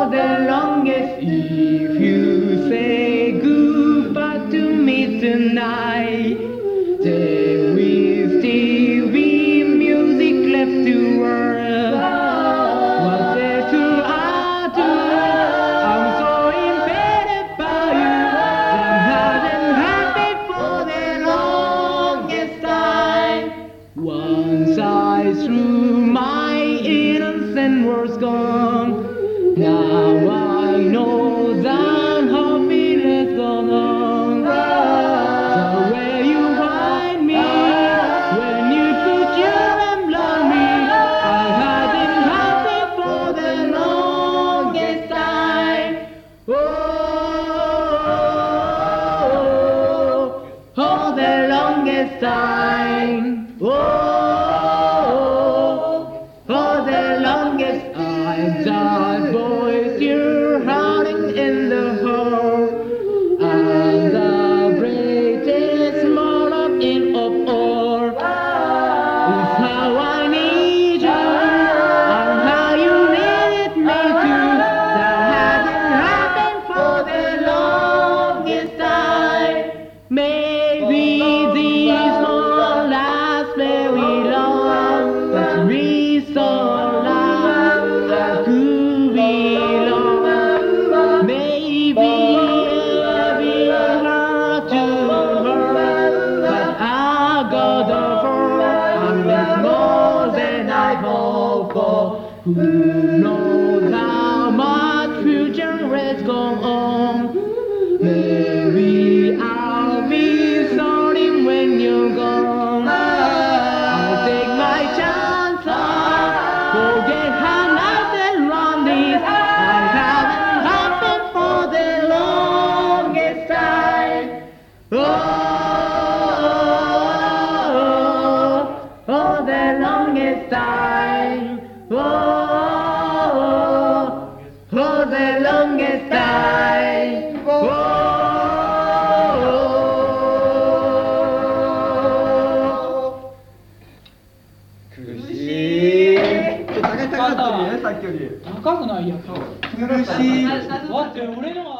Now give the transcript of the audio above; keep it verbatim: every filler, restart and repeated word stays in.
for the longest. If you say goodbye to me tonight, there will still be music left to world. What there to I do? I'm so embedded by you. I'm having happy for the longest time. Once I threw my innocent words gone. Now I know that happiness goes on. So where you find me when you put your arm around me, I have been happy for the longest time. Oh, for the longest time. Oh, for the longest time. That voice you're howling in the hall, and the greatest monarch in of all is how I need you, and how you needed me too. That hasn't happened for the longest time. Maybe this won't last very long, but we so long I could be long. Maybe every heart to hurt, but I got over. I'm less more than I hoped for. Who knows how much future has gone on? Maybe I'll be sorry when you're gone. I'll take my chance on forget how life has run this. I haven't happened for the longest time. Oh, for the longest time. Oh, for the longest time. Oh. 苦しい。ちょっと高かったね、さっきより。 高くないやつ。 苦しい。 待って、俺の